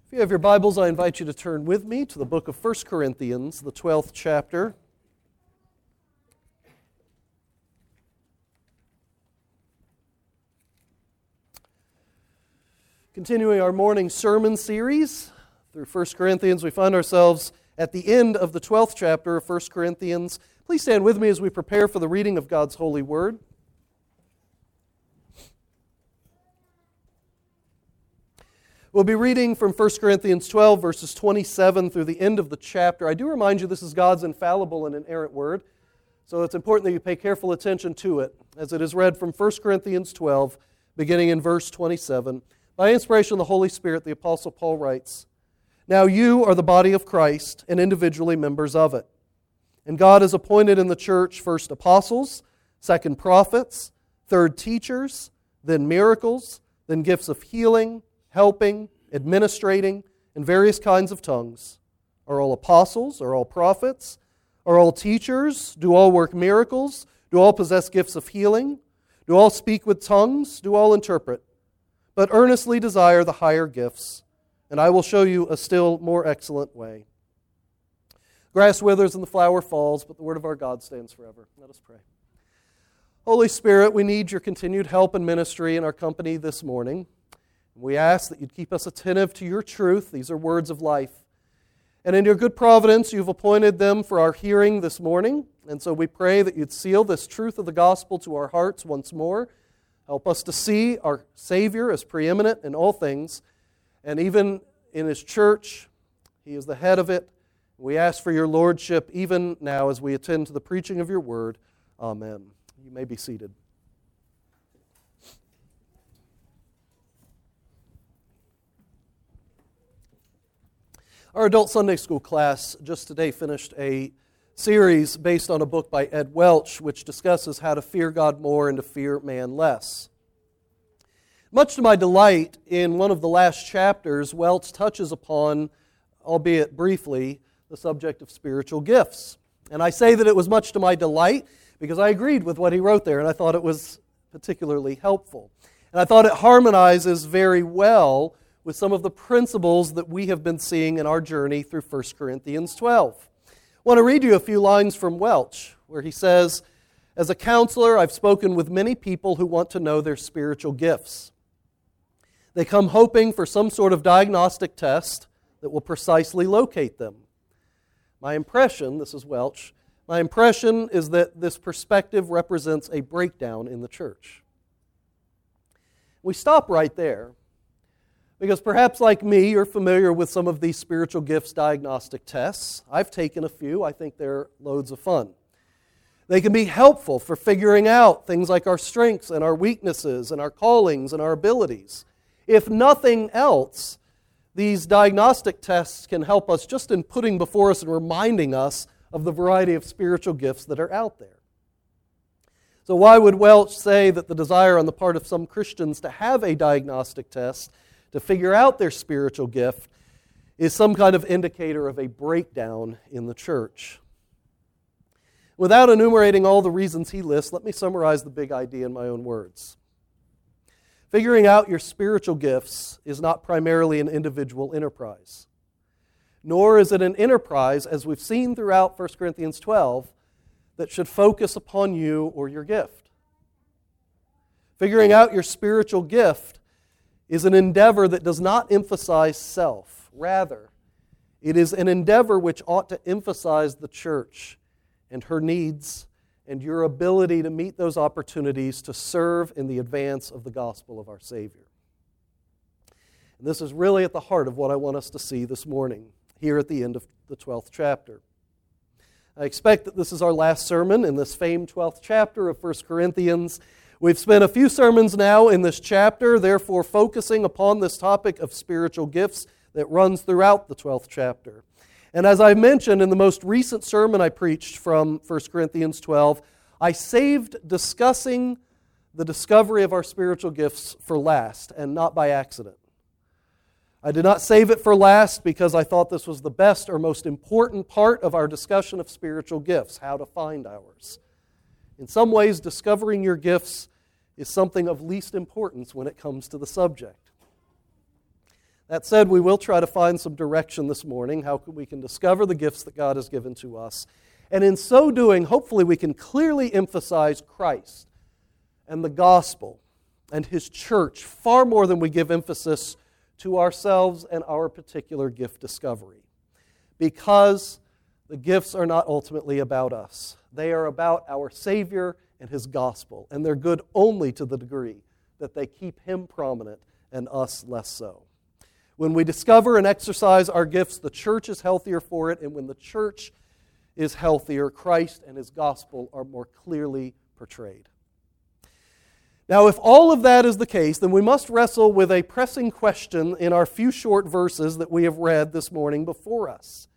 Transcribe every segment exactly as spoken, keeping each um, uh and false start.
If you have your Bibles, I invite you to turn with me to the book of First Corinthians, the twelfth chapter. Continuing our morning sermon series through First Corinthians, we find ourselves at the end of the twelfth chapter of First Corinthians. Please stand with me as we prepare for the reading of God's holy word. We'll be reading from First Corinthians twelve, verses twenty-seven through the end of the chapter. I do remind you this is God's infallible and inerrant word, so it's important that you pay careful attention to it, as it is read from First Corinthians twelve, beginning in verse twenty-seven. By inspiration of the Holy Spirit, the Apostle Paul writes, "Now you are the body of Christ, and individually members of it. And God has appointed in the church first apostles, second prophets, third teachers, then miracles, then gifts of healing, helping, administrating, and various kinds of tongues. Are all apostles? Are all prophets? Are all teachers? Do all work miracles? Do all possess gifts of healing? Do all speak with tongues? Do all interpret? But earnestly desire the higher gifts, and I will show you a still more excellent way. Grass withers and the flower falls, but the word of our God stands forever." Let us pray. Holy Spirit, we need your continued help and ministry in our company this morning. We ask that you'd keep us attentive to your truth. These are words of life. And in your good providence, you've appointed them for our hearing this morning. And so we pray that you'd seal this truth of the gospel to our hearts once more. Help us to see our Savior as preeminent in all things. And even in His church, He is the head of it. We ask for your lordship even now as we attend to the preaching of your word. Amen. You may be seated. Our adult Sunday school class just today finished a series based on a book by Ed Welch, which discusses how to fear God more and to fear man less. Much to my delight, in one of the last chapters, Welch touches upon, albeit briefly, the subject of spiritual gifts. And I say that it was much to my delight because I agreed with what he wrote there, and I thought it was particularly helpful. And I thought it harmonizes very well with some of the principles that we have been seeing in our journey through First Corinthians twelve. I want to read you a few lines from Welch, where he says, "As a counselor, I've spoken with many people who want to know their spiritual gifts. They come hoping for some sort of diagnostic test that will precisely locate them. My impression," this is Welch, "my impression is that this perspective represents a breakdown in the church." We stop right there, because perhaps like me, you're familiar with some of these spiritual gifts diagnostic tests. I've taken a few. I think they're loads of fun. They can be helpful for figuring out things like our strengths and our weaknesses and our callings and our abilities. If nothing else, these diagnostic tests can help us just in putting before us and reminding us of the variety of spiritual gifts that are out there. So why would Welch say that the desire on the part of some Christians to have a diagnostic test to figure out their spiritual gift is some kind of indicator of a breakdown in the church? Without enumerating all the reasons he lists, let me summarize the big idea in my own words. Figuring out your spiritual gifts is not primarily an individual enterprise, nor is it an enterprise, as we've seen throughout First Corinthians twelve, that should focus upon you or your gift. Figuring out your spiritual gift is an endeavor that does not emphasize self. Rather, it is an endeavor which ought to emphasize the church and her needs and your ability to meet those opportunities to serve in the advance of the gospel of our Savior. And this is really at the heart of what I want us to see this morning, here at the end of the twelfth chapter. I expect that this is our last sermon in this famed twelfth chapter of First Corinthians. We've spent a few sermons now in this chapter, therefore focusing upon this topic of spiritual gifts that runs throughout the twelfth chapter. And as I mentioned in the most recent sermon I preached from First Corinthians twelve, I saved discussing the discovery of our spiritual gifts for last, and not by accident. I did not save it for last because I thought this was the best or most important part of our discussion of spiritual gifts, how to find ours. In some ways, discovering your gifts is something of least importance when it comes to the subject. That said, we will try to find some direction this morning, how we can discover the gifts that God has given to us. And in so doing, hopefully we can clearly emphasize Christ and the gospel and His church far more than we give emphasis to ourselves and our particular gift discovery. Because the gifts are not ultimately about us. They are about our Savior and His gospel, and they're good only to the degree that they keep Him prominent and us less so. When we discover and exercise our gifts, the church is healthier for it, and when the church is healthier, Christ and His gospel are more clearly portrayed. Now, if all of that is the case, then we must wrestle with a pressing question in our few short verses that we have read this morning before us.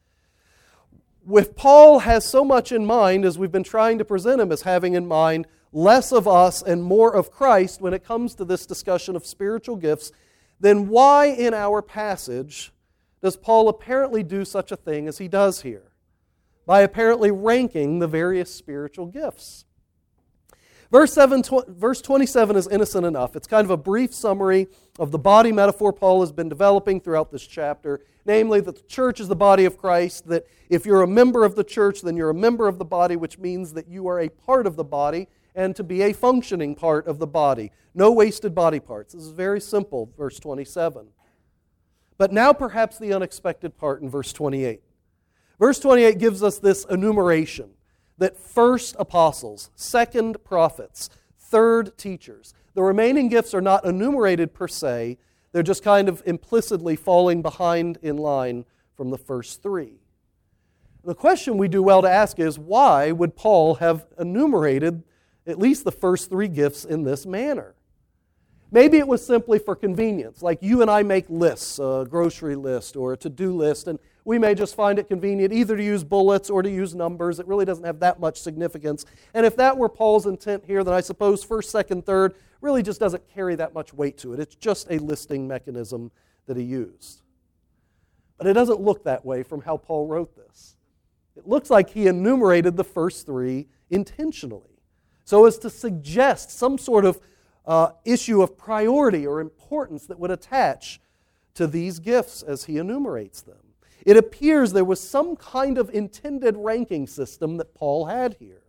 If Paul has so much in mind, as we've been trying to present him as having in mind, less of us and more of Christ when it comes to this discussion of spiritual gifts, then why in our passage does Paul apparently do such a thing as he does here? By apparently ranking the various spiritual gifts. Verse seven, verse twenty-seven is innocent enough. It's kind of a brief summary of the body metaphor Paul has been developing throughout this chapter, namely that the church is the body of Christ, that if you're a member of the church, then you're a member of the body, which means that you are a part of the body, and to be a functioning part of the body. No wasted body parts. This is very simple, verse twenty-seven. But now perhaps the unexpected part in verse twenty-eight. Verse twenty-eight gives us this enumeration that first apostles, second prophets, third teachers. The remaining gifts are not enumerated per se. They're just kind of implicitly falling behind in line from the first three. The question we do well to ask is, why would Paul have enumerated at least the first three gifts in this manner? Maybe it was simply for convenience, like you and I make lists, a grocery list or a to-do list, and we may just find it convenient either to use bullets or to use numbers. It really doesn't have that much significance. And if that were Paul's intent here, then I suppose first, second, third really just doesn't carry that much weight to it. It's just a listing mechanism that he used. But it doesn't look that way from how Paul wrote this. It looks like he enumerated the first three intentionally, so as to suggest some sort of uh, issue of priority or importance that would attach to these gifts as he enumerates them. It appears there was some kind of intended ranking system that Paul had here.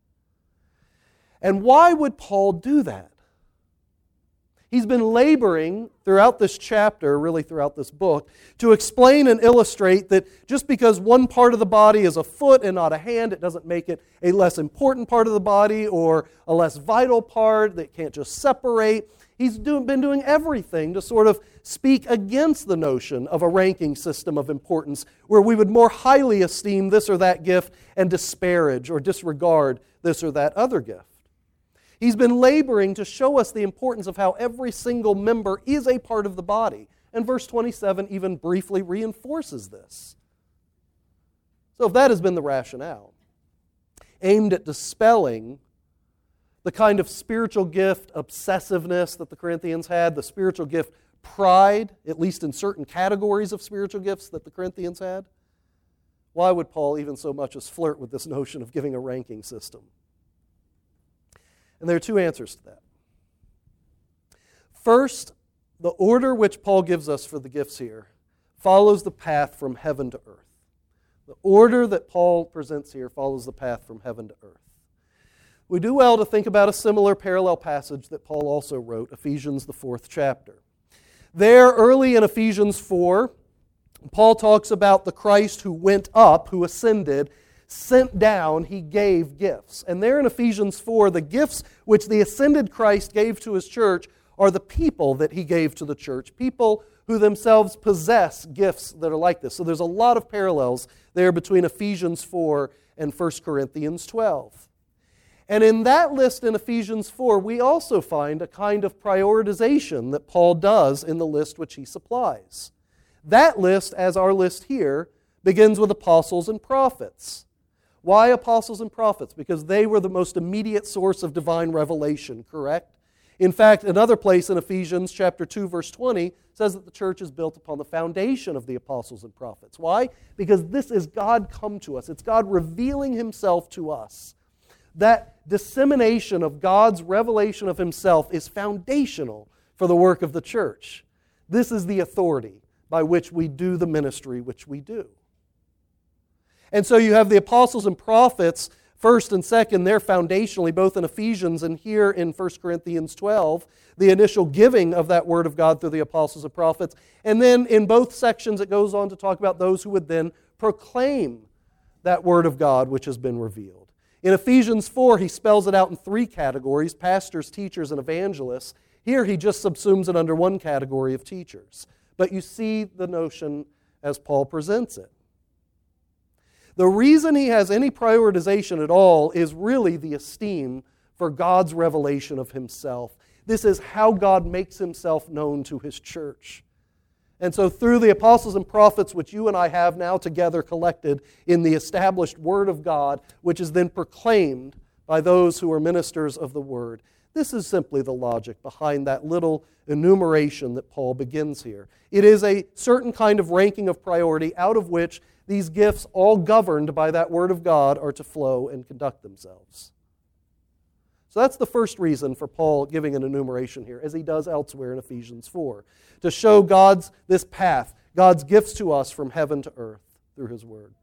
And why would Paul do that? He's been laboring throughout this chapter, really throughout this book, to explain and illustrate that just because one part of the body is a foot and not a hand, it doesn't make it a less important part of the body or a less vital part that can't just separate. He's do, been doing everything to sort of speak against the notion of a ranking system of importance where we would more highly esteem this or that gift and disparage or disregard this or that other gift. He's been laboring to show us the importance of how every single member is a part of the body. And verse twenty-seven even briefly reinforces this. So if that has been the rationale, aimed at dispelling the kind of spiritual gift obsessiveness that the Corinthians had, the spiritual gift pride, at least in certain categories of spiritual gifts that the Corinthians had, why would Paul even so much as flirt with this notion of giving a ranking system? And there are two answers to that. First, the order which Paul gives us for the gifts here follows the path from heaven to earth. The order that Paul presents here follows the path from heaven to earth. We do well to think about a similar parallel passage that Paul also wrote, Ephesians, the fourth chapter. There, early in Ephesians four, Paul talks about the Christ who went up, who ascended, sent down, he gave gifts. And there in Ephesians four, the gifts which the ascended Christ gave to his church are the people that he gave to the church, people who themselves possess gifts that are like this. So there's a lot of parallels there between Ephesians four and First Corinthians twelve. And in that list in Ephesians four, we also find a kind of prioritization that Paul does in the list which he supplies. That list, as our list here, begins with apostles and prophets. Why apostles and prophets? Because they were the most immediate source of divine revelation, correct? In fact, another place in Ephesians chapter two, verse twenty, says that the church is built upon the foundation of the apostles and prophets. Why? Because this is God come to us. It's God revealing Himself to us. That dissemination of God's revelation of Himself is foundational for the work of the church. This is the authority by which we do the ministry which we do. And so you have the apostles and prophets, first and second, they're foundationally, both in Ephesians and here in First Corinthians twelve, the initial giving of that word of God through the apostles and prophets. And then in both sections it goes on to talk about those who would then proclaim that word of God which has been revealed. In Ephesians four, he spells it out in three categories, pastors, teachers, and evangelists. Here he just subsumes it under one category of teachers. But you see the notion as Paul presents it. The reason he has any prioritization at all is really the esteem for God's revelation of himself. This is how God makes himself known to his church. And so through the apostles and prophets, which you and I have now together collected in the established Word of God, which is then proclaimed by those who are ministers of the Word, this is simply the logic behind that little enumeration that Paul begins here. It is a certain kind of ranking of priority out of which these gifts, all governed by that Word of God, are to flow and conduct themselves. So that's the first reason for Paul giving an enumeration here, as he does elsewhere in Ephesians four, to show God's, this path, God's gifts to us from heaven to earth through His Word.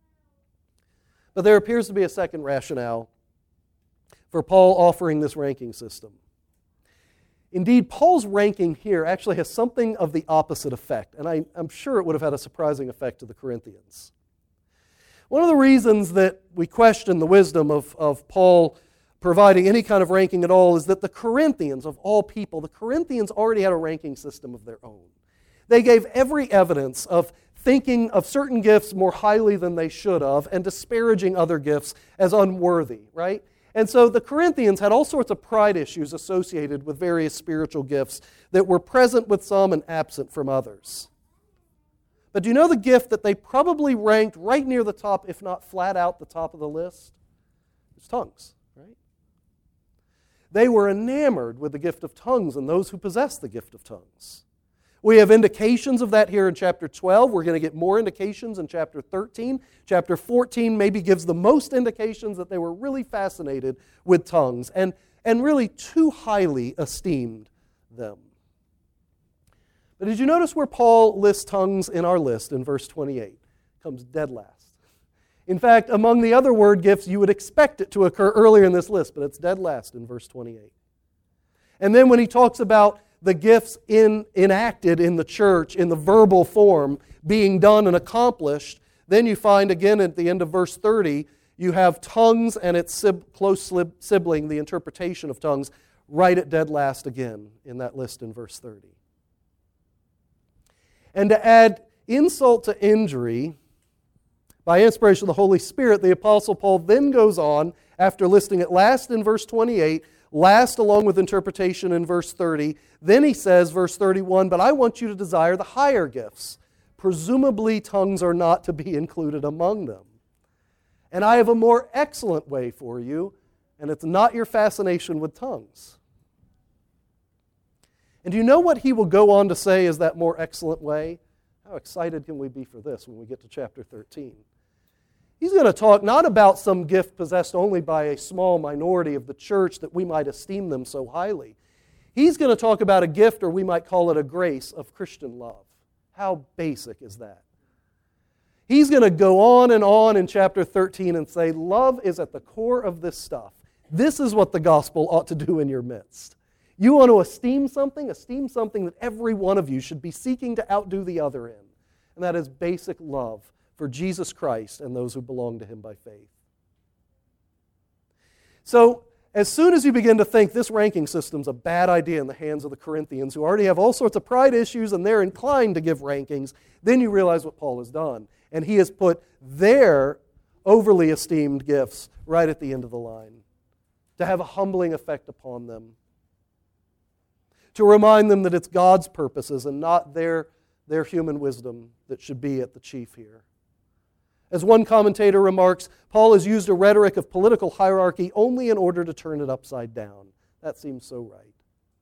But there appears to be a second rationale for Paul offering this ranking system. Indeed, Paul's ranking here actually has something of the opposite effect, and I, I'm sure it would have had a surprising effect to the Corinthians. One of the reasons that we question the wisdom of, of Paul providing any kind of ranking at all is that the Corinthians, of all people, the Corinthians already had a ranking system of their own. They gave every evidence of thinking of certain gifts more highly than they should have and disparaging other gifts as unworthy, right? And so the Corinthians had all sorts of pride issues associated with various spiritual gifts that were present with some and absent from others. But do you know the gift that they probably ranked right near the top, if not flat out the top of the list? It's tongues, right? They were enamored with the gift of tongues and those who possess the gift of tongues. We have indications of that here in chapter twelve. We're going to get more indications in chapter thirteen. Chapter fourteen maybe gives the most indications that they were really fascinated with tongues and, and really too highly esteemed them. But did you notice where Paul lists tongues in our list in verse twenty-eight? It comes dead last. In fact, among the other word gifts, you would expect it to occur earlier in this list, but it's dead last in verse twenty-eight. And then when he talks about the gifts in, enacted in the church in the verbal form being done and accomplished, then you find again at the end of verse thirty, you have tongues and its sib- close sibling, the interpretation of tongues, right at dead last again in that list in verse thirty. And to add insult to injury, by inspiration of the Holy Spirit, the Apostle Paul then goes on, after listing it last in verse twenty-eight, last along with interpretation in verse thirty, then he says, verse thirty-one, but I want you to desire the higher gifts. Presumably tongues are not to be included among them. And I have a more excellent way for you, and it's not your fascination with tongues. And do you know what he will go on to say is that more excellent way? How excited can we be for this when we get to chapter thirteen? He's going to talk not about some gift possessed only by a small minority of the church that we might esteem them so highly. He's going to talk about a gift, or we might call it a grace, of Christian love. How basic is that? He's going to go on and on in chapter thirteen and say, love is at the core of this stuff. This is what the gospel ought to do in your midst. You want to esteem something? Esteem something that every one of you should be seeking to outdo the other in. And that is basic love for Jesus Christ and those who belong to Him by faith. So, as soon as you begin to think this ranking system's a bad idea in the hands of the Corinthians, who already have all sorts of pride issues and they're inclined to give rankings, then you realize what Paul has done. And he has put their overly esteemed gifts right at the end of the line to have a humbling effect upon them, to remind them that it's God's purposes and not their, their human wisdom that should be at the chief here. As one commentator remarks, Paul has used a rhetoric of political hierarchy only in order to turn it upside down. That seems so right.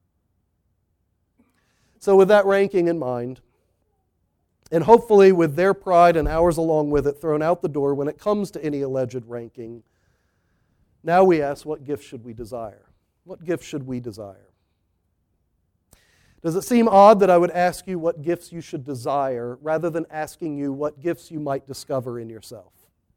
So with that ranking in mind, and hopefully with their pride and ours along with it thrown out the door when it comes to any alleged ranking, now we ask, what gift should we desire? What gift should we desire? Does it seem odd that I would ask you what gifts you should desire rather than asking you what gifts you might discover in yourself?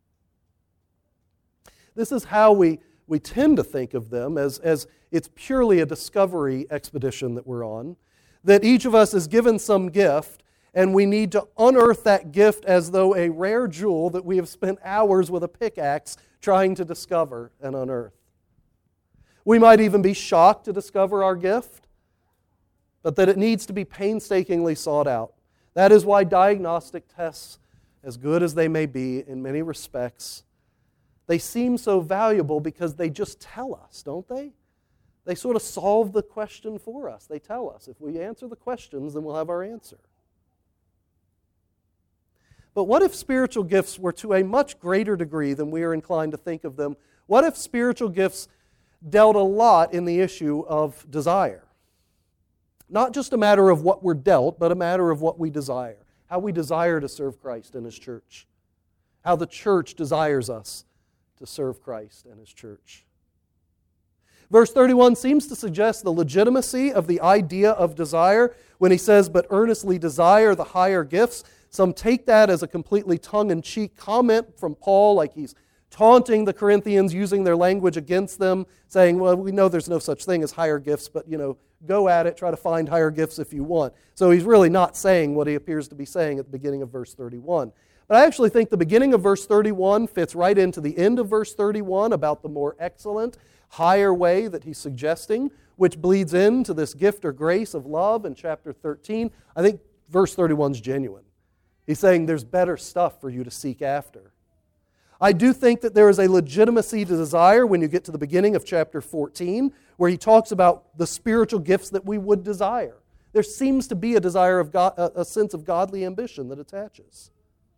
This is how we, we tend to think of them, as, as it's purely a discovery expedition that we're on, that each of us is given some gift, and we need to unearth that gift as though a rare jewel that we have spent hours with a pickaxe trying to discover and unearth. We might even be shocked to discover our gift, but that it needs to be painstakingly sought out. That is why diagnostic tests, as good as they may be in many respects, they seem so valuable because they just tell us, don't they? They sort of solve the question for us. They tell us. If we answer the questions, then we'll have our answer. But what if spiritual gifts were to a much greater degree than we are inclined to think of them? What if spiritual gifts dealt a lot in the issue of desire? Not just a matter of what we're dealt, but a matter of what we desire. How we desire to serve Christ and His church. How the church desires us to serve Christ and His church. Verse thirty-one seems to suggest the legitimacy of the idea of desire when he says, "But earnestly desire the higher gifts." Some take that as a completely tongue-in-cheek comment from Paul, like he's taunting the Corinthians, using their language against them, saying, well, we know there's no such thing as higher gifts, but, you know, go at it, try to find higher gifts if you want. So he's really not saying what he appears to be saying at the beginning of verse thirty-one. But I actually think the beginning of verse thirty-one fits right into the end of verse thirty-one about the more excellent, higher way that he's suggesting, which bleeds into this gift or grace of love in chapter thirteen. I think verse thirty-one is genuine. He's saying there's better stuff for you to seek after. I do think that there is a legitimacy to desire when you get to the beginning of chapter fourteen, where he talks about the spiritual gifts that we would desire. There seems to be a desire of God, a sense of godly ambition that attaches.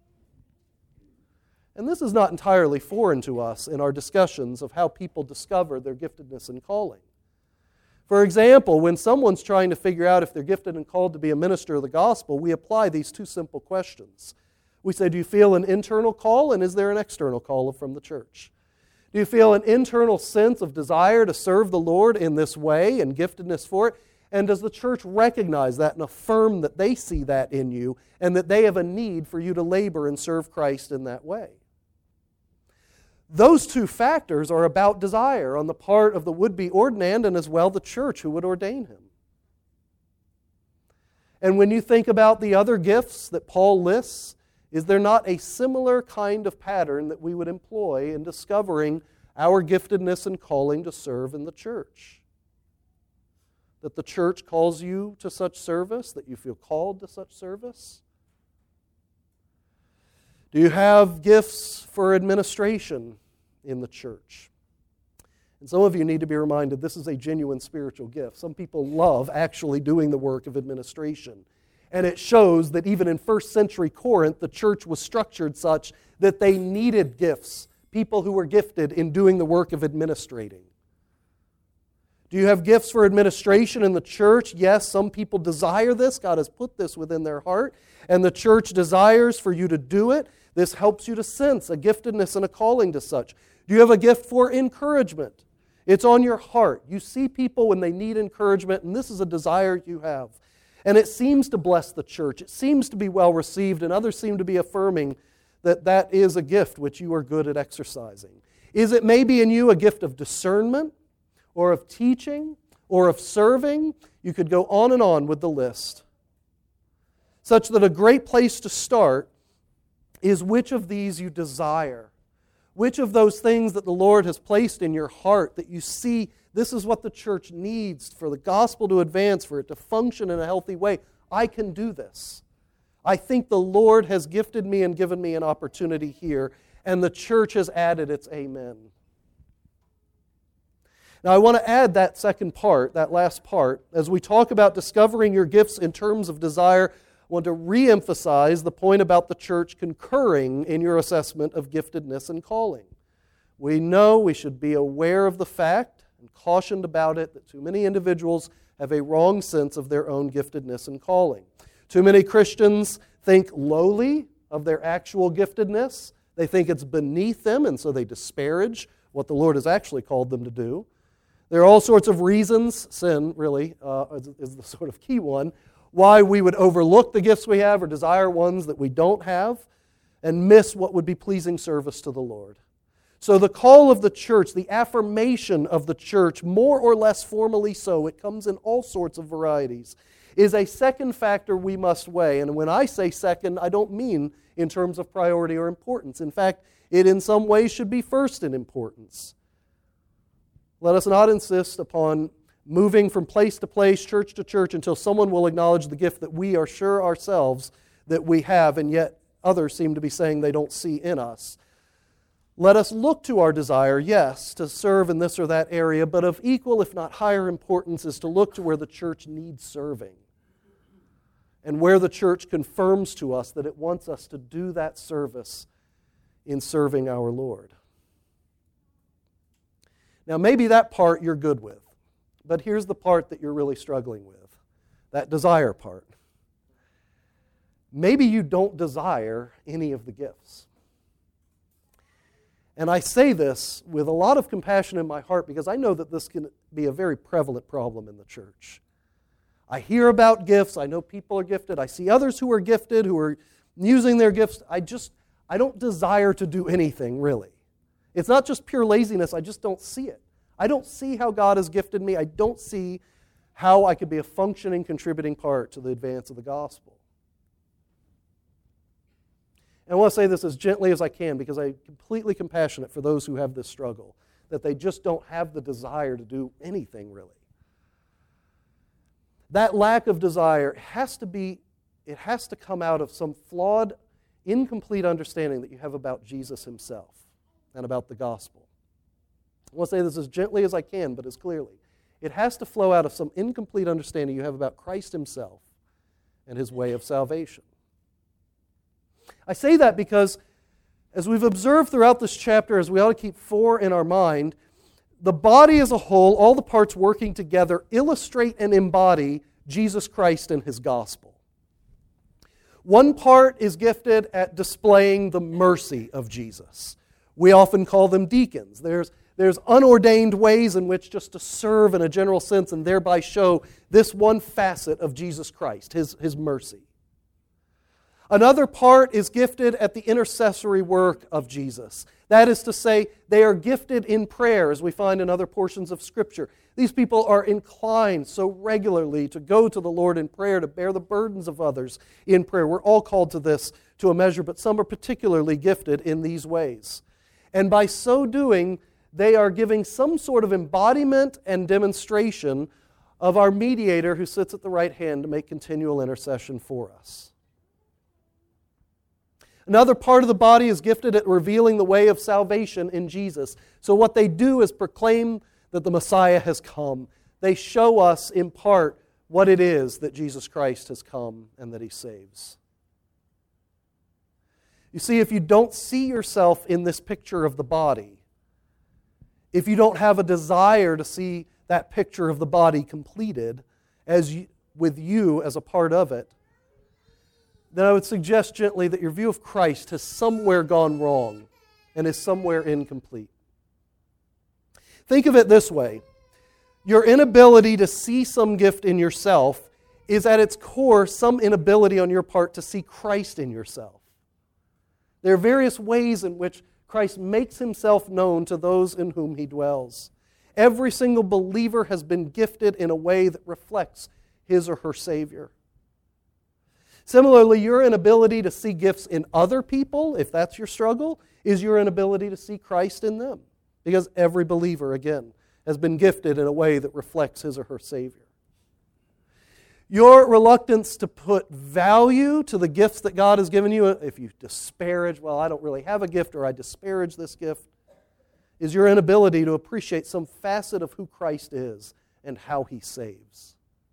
And this is not entirely foreign to us in our discussions of how people discover their giftedness and calling. For example, when someone's trying to figure out if they're gifted and called to be a minister of the gospel, we apply these two simple questions. We say, do you feel an internal call, and is there an external call from the church? Do you feel an internal sense of desire to serve the Lord in this way and giftedness for it? And does the church recognize that and affirm that they see that in you and that they have a need for you to labor and serve Christ in that way? Those two factors are about desire on the part of the would-be ordinand and as well the church who would ordain him. And when you think about the other gifts that Paul lists, is there not a similar kind of pattern that we would employ in discovering our giftedness and calling to serve in the church? That the church calls you to such service, that you feel called to such service? Do you have gifts for administration in the church? And some of you need to be reminded this is a genuine spiritual gift. Some people love actually doing the work of administration. And it shows that even in first century Corinth, the church was structured such that they needed gifts, people who were gifted in doing the work of administrating. Do you have gifts for administration in the church? Yes, some people desire this. God has put this within their heart, and the church desires for you to do it. This helps you to sense a giftedness and a calling to such. Do you have a gift for encouragement? It's on your heart. You see people when they need encouragement, and this is a desire you have. And it seems to bless the church. It seems to be well received, and others seem to be affirming that that is a gift which you are good at exercising. Is it maybe in you a gift of discernment, or of teaching, or of serving? You could go on and on with the list. Such that a great place to start is which of these you desire. Which of those things that the Lord has placed in your heart that you see this is what the church needs for the gospel to advance, for it to function in a healthy way. I can do this. I think the Lord has gifted me and given me an opportunity here, and the church has added its amen. Now I want to add that second part, that last part, as we talk about discovering your gifts in terms of desire. I want to re-emphasize the point about the church concurring in your assessment of giftedness and calling. We know we should be aware of the fact and cautioned about it that too many individuals have a wrong sense of their own giftedness and calling. Too many Christians think lowly of their actual giftedness. They think it's beneath them, and so they disparage what the Lord has actually called them to do. There are all sorts of reasons, sin really uh, is, is the sort of key one, why we would overlook the gifts we have or desire ones that we don't have and miss what would be pleasing service to the Lord. So the call of the church, the affirmation of the church, more or less formally so, it comes in all sorts of varieties, is a second factor we must weigh. And when I say second, I don't mean in terms of priority or importance. In fact, it in some ways should be first in importance. Let us not insist upon moving from place to place, church to church, until someone will acknowledge the gift that we are sure ourselves that we have, and yet others seem to be saying they don't see in us. Let us look to our desire, yes, to serve in this or that area, but of equal, if not higher importance, is to look to where the church needs serving and where the church confirms to us that it wants us to do that service in serving our Lord. Now, maybe that part you're good with, but here's the part that you're really struggling with, that desire part. Maybe you don't desire any of the gifts. And I say this with a lot of compassion in my heart because I know that this can be a very prevalent problem in the church. I hear about gifts. I know people are gifted. I see others who are gifted, who are using their gifts. I just, I don't desire to do anything, really. It's not just pure laziness. I just don't see it. I don't see how God has gifted me. I don't see how I could be a functioning, contributing part to the advance of the gospel. And I want to say this as gently as I can because I'm completely compassionate for those who have this struggle, that they just don't have the desire to do anything really. That lack of desire has to be, it has to come out of some flawed, incomplete understanding that you have about Jesus himself and about the gospel. I want to say this as gently as I can, but as clearly. It has to flow out of some incomplete understanding you have about Christ himself and his way of salvation. I say that because, as we've observed throughout this chapter, as we ought to keep four in our mind, the body as a whole, all the parts working together, illustrate and embody Jesus Christ and his gospel. One part is gifted at displaying the mercy of Jesus. We often call them deacons. There's, there's unordained ways in which just to serve in a general sense and thereby show this one facet of Jesus Christ, his, his mercy. Another part is gifted at the intercessory work of Jesus. That is to say, they are gifted in prayer, as we find in other portions of Scripture. These people are inclined so regularly to go to the Lord in prayer, to bear the burdens of others in prayer. We're all called to this to a measure, but some are particularly gifted in these ways. And by so doing, they are giving some sort of embodiment and demonstration of our mediator who sits at the right hand to make continual intercession for us. Another part of the body is gifted at revealing the way of salvation in Jesus. So what they do is proclaim that the Messiah has come. They show us in part what it is that Jesus Christ has come and that he saves. You see, if you don't see yourself in this picture of the body, if you don't have a desire to see that picture of the body completed as you, with you as a part of it, then I would suggest gently that your view of Christ has somewhere gone wrong and is somewhere incomplete. Think of it this way. Your inability to see some gift in yourself is at its core some inability on your part to see Christ in yourself. There are various ways in which Christ makes himself known to those in whom he dwells. Every single believer has been gifted in a way that reflects his or her Savior. Similarly, your inability to see gifts in other people, if that's your struggle, is your inability to see Christ in them. Because every believer, again, has been gifted in a way that reflects his or her Savior. Your reluctance to put value to the gifts that God has given you, if you disparage, well, I don't really have a gift, or I disparage this gift, is your inability to appreciate some facet of who Christ is and how he saves.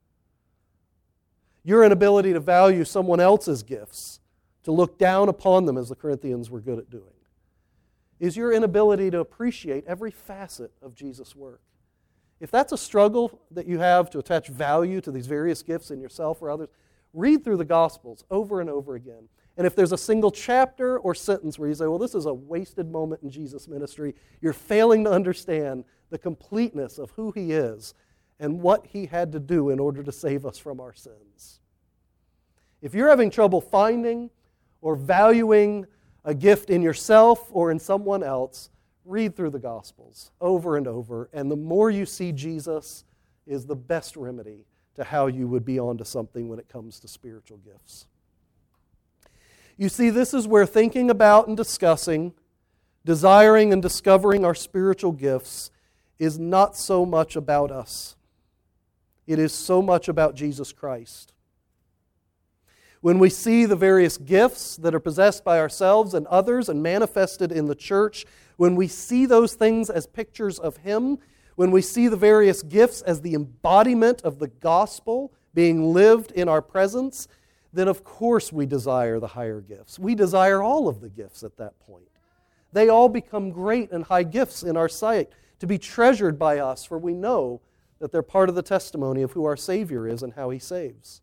Your inability to value someone else's gifts, to look down upon them as the Corinthians were good at doing, is your inability to appreciate every facet of Jesus' work. If that's a struggle that you have to attach value to these various gifts in yourself or others, read through the Gospels over and over again. And if there's a single chapter or sentence where you say, well, this is a wasted moment in Jesus' ministry, you're failing to understand the completeness of who He is and what He had to do in order to save us from our sins. If you're having trouble finding or valuing a gift in yourself or in someone else, read through the Gospels over and over, and the more you see Jesus is the best remedy to how you would be onto something when it comes to spiritual gifts. You see, this is where thinking about and discussing, desiring and discovering our spiritual gifts is not so much about us. It is so much about Jesus Christ. When we see the various gifts that are possessed by ourselves and others and manifested in the church, when we see those things as pictures of Him, when we see the various gifts as the embodiment of the gospel being lived in our presence, then of course we desire the higher gifts. We desire all of the gifts at that point. They all become great and high gifts in our sight, to be treasured by us, for we know that they're part of the testimony of who our Savior is and how He saves.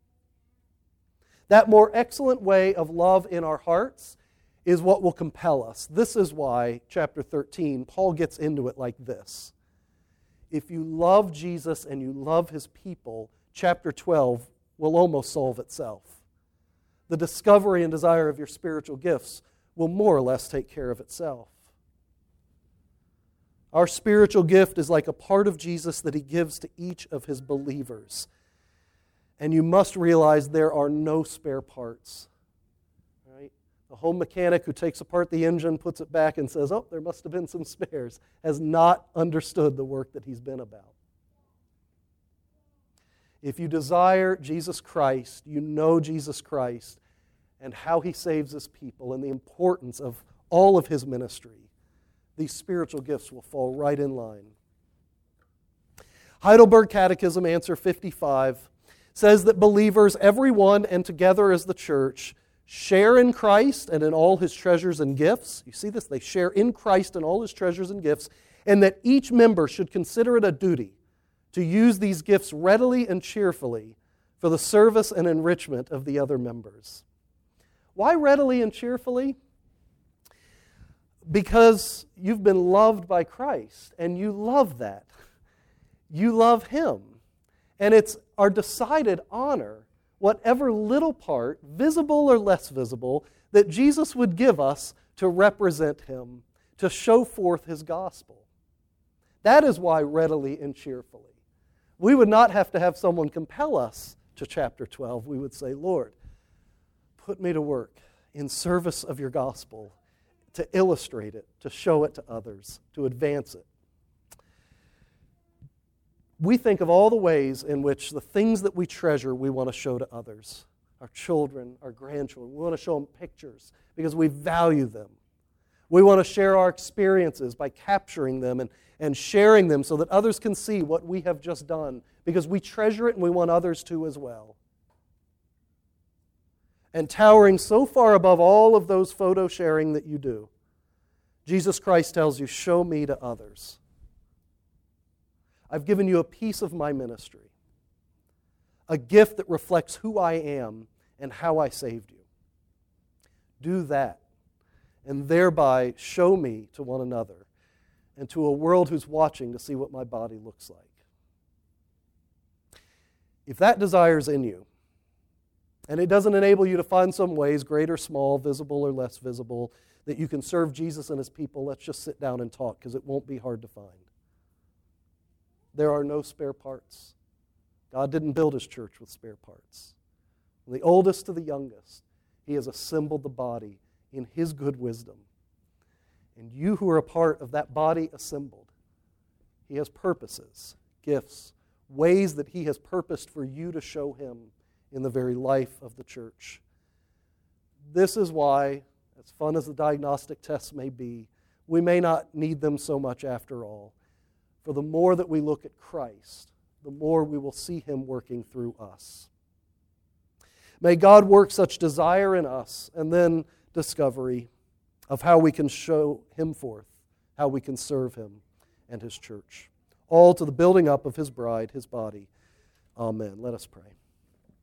That more excellent way of love in our hearts is what will compel us. This is why, chapter thirteen, Paul gets into it like this. If you love Jesus and you love His people, chapter twelve will almost solve itself. The discovery and desire of your spiritual gifts will more or less take care of itself. Our spiritual gift is like a part of Jesus that He gives to each of His believers. And you must realize there are no spare parts. Right? The home mechanic who takes apart the engine, puts it back, and says, oh, there must have been some spares, has not understood the work that he's been about. If you desire Jesus Christ, you know Jesus Christ and how He saves His people and the importance of all of His ministry, these spiritual gifts will fall right in line. Heidelberg Catechism, answer fifty-five, says that believers, everyone and together as the church, share in Christ and in all His treasures and gifts. You see this? They share in Christ and all His treasures and gifts, and that each member should consider it a duty to use these gifts readily and cheerfully for the service and enrichment of the other members. Why readily and cheerfully? Because you've been loved by Christ, and you love that. You love Him. And it's our decided honor, whatever little part, visible or less visible, that Jesus would give us to represent Him, to show forth His gospel. That is why readily and cheerfully. We would not have to have someone compel us to chapter twelve. We would say, Lord, put me to work in service of your gospel, to illustrate it, to show it to others, to advance it. We think of all the ways in which the things that we treasure we want to show to others. Our children, our grandchildren. We want to show them pictures because we value them. We want to share our experiences by capturing them and, and sharing them so that others can see what we have just done because we treasure it and we want others to as well. And towering so far above all of those photo sharing that you do, Jesus Christ tells you, show me to others. I've given you a piece of my ministry, a gift that reflects who I am and how I saved you. Do that, and thereby show me to one another and to a world who's watching to see what my body looks like. If that desire is in you, and it doesn't enable you to find some ways, great or small, visible or less visible, that you can serve Jesus and His people, let's just sit down and talk because it won't be hard to find. There are no spare parts. God didn't build His church with spare parts. From the oldest to the youngest, He has assembled the body in His good wisdom. And you who are a part of that body assembled, He has purposes, gifts, ways that He has purposed for you to show Him in the very life of the church. This is why, as fun as the diagnostic tests may be, we may not need them so much after all. For the more that we look at Christ, the more we will see Him working through us. May God work such desire in us and then discovery of how we can show Him forth, how we can serve Him and His church. All to the building up of His bride, His body. Amen. Let us pray.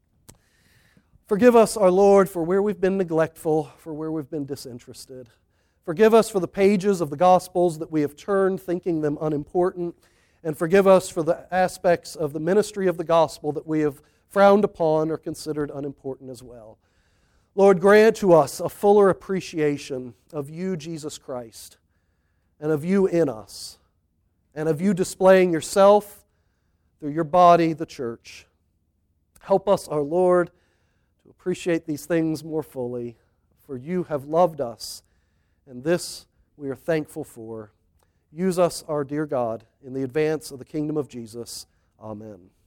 Forgive us, our Lord, for where we've been neglectful, for where we've been disinterested. Forgive us for the pages of the Gospels that we have turned, thinking them unimportant. And forgive us for the aspects of the ministry of the gospel that we have frowned upon or considered unimportant as well. Lord, grant to us a fuller appreciation of You, Jesus Christ, and of You in us, and of You displaying Yourself through Your body, the church. Help us, our Lord, to appreciate these things more fully, for You have loved us, and this we are thankful for. Use us, our dear God, in the advance of the kingdom of Jesus. Amen.